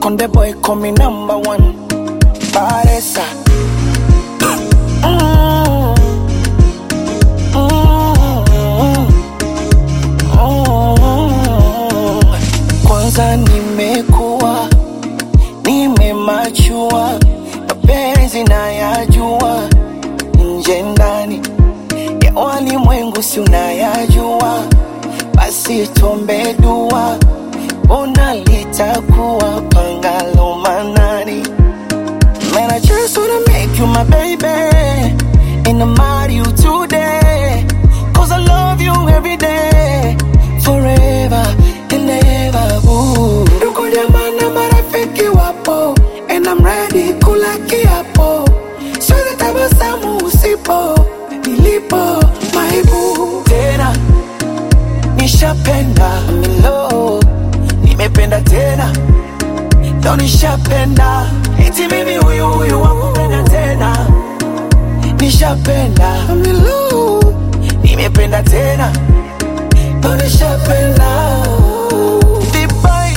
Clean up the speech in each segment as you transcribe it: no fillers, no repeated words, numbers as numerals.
Konde boy call me number one. Paresa. Kwanza nimekuwa, nimemachua, mapenzi nayajua, nje ndani ya walimwengu si unayajua. Basi tuombe dua, ona litakuwa pangalo manani. Man, I just wanna make you my baby, and I'm marry you today, cause I love you every day, forever and ever, boo. Ndugu jamaa na marafiki wapo, and I'm ready kula kiapo. Siwezi tabasamu usipo, nilipo my boo. Tena nishapenda milo, nimependa tena, ndo nishapenda. Eti mimi huyu wakupenda tena. Nishapenda milo, nimependa tena, ndo nishapenda. Dubai.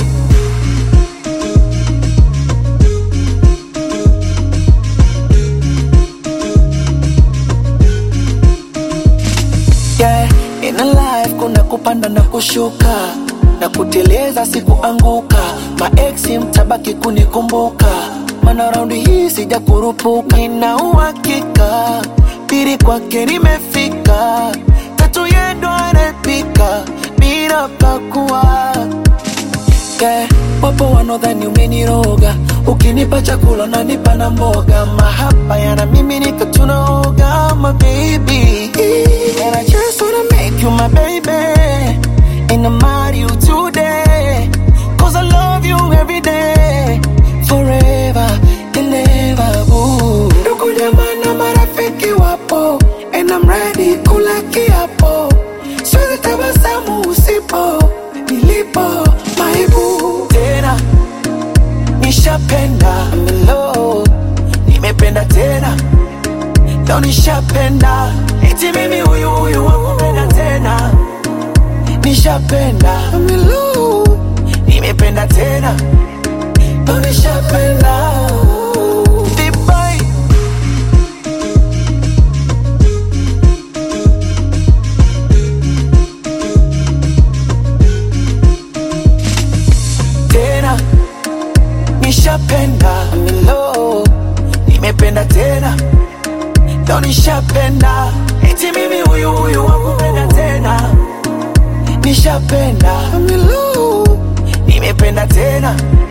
Yeah, in a life kuna kupanda na kushuka, na kuteleza sikuanguka. Maeksi mtabaki kunikumbuka, mana raundi hii sija kurupuka. Nina uhakika pili kwake nimefika, tatu yendo anapika bila pakua. Yeah, wapo wanodhani umeniroga, ukinipa chakula unanipa na mboga. Mahaba yana mimi nika tunaoga, my baby. And I just wanna make you my baby, and I'm marry you today, cause I love you every day, forever and ever, boo. Ndugu jamaa na marafiki wapo, and I'm ready kula kiapo. Siwezi tabasamu usipo, nilipo my boo. Tena nishapenda milo, nimependa tena, ndo nishapenda. Eti mimi huyu wakupenda tena. Nishapenda milo, nimependa tena, ndo nishapenda. Dubai. Tena nishapenda milo, nimependa tena, ndo nishapenda. Eti mimi huyu wakupenda tena. Nishapenda milo, nimependa tena,